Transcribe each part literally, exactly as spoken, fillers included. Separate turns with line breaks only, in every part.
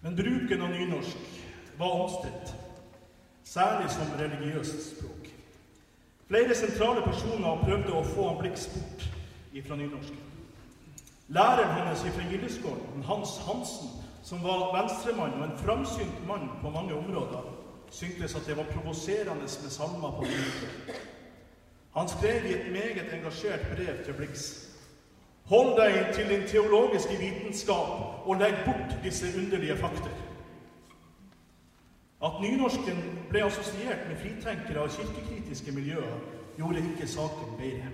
Men bruken av nynorsk var omstridt, særlig som religiøst språk. Flere sentrale personer prøvde å få han Blix bort fra nynorsken. Læreren hans fra Gildeskålen, Hans Hansen, som var venstremann og en framsynt mann på mange områder, syntes at det var provoserende med salmer på nynorsk. Han skrev i et meget engasjert brev til Blix: «Hold deg til din teologiske vitenskap og legg bort disse underlige fakter.» At nynorsken ble assosiert med fritenkere og kirkekritiske miljøer, gjorde ikke saken bedre.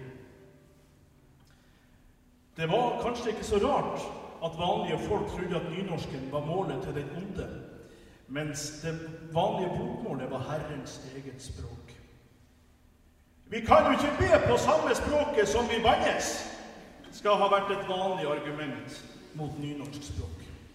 Det var kanskje ikke så rart at vanlige folk trodde at nynorsken var målet til den onde, mens det vanlige bokmålet var Herrens eget språk. «Vi kan jo ikke be på samme språket som vi bannes», skal ha vært et vanlig argument mot nynorsk språk.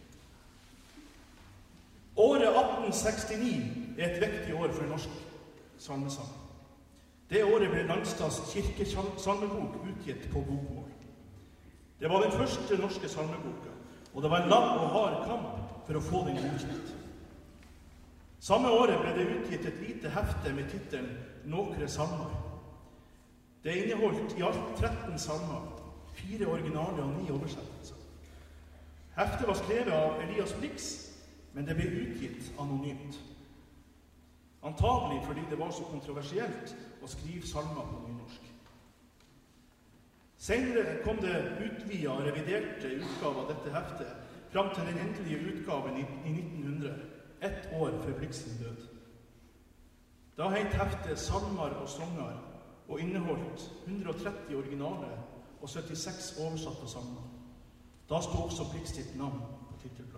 Året atten sekstini er et viktig år for norsk salmesang. Det året ble Langstads kirkesalmebok utgitt på bokmål. Det var den første norske salmeboka, og det var en lang og hard kamp for å få den godkjent. Samme året ble det utgitt et lite hefte med titelen «Nokre salmer». Det inneholdt i alt tretten salmer, fire originale og ni oversettelser. Heftet var skrevet av Elias Blix, men det ble utgitt anonymt. Antagelig fordi det var så kontroversielt å skrive salmer på nynorsk. Senere kom det utvidet og reviderte utgave av dette heftet, fram til den endelige utgaven i nitten hundre, ett år før Blix sin død. Da het heftet Salmer og Songer, og inneholdt hundre og tretti originale og syttiseks oversatte salmer. Da stod også Blix sitt navn på tittelen.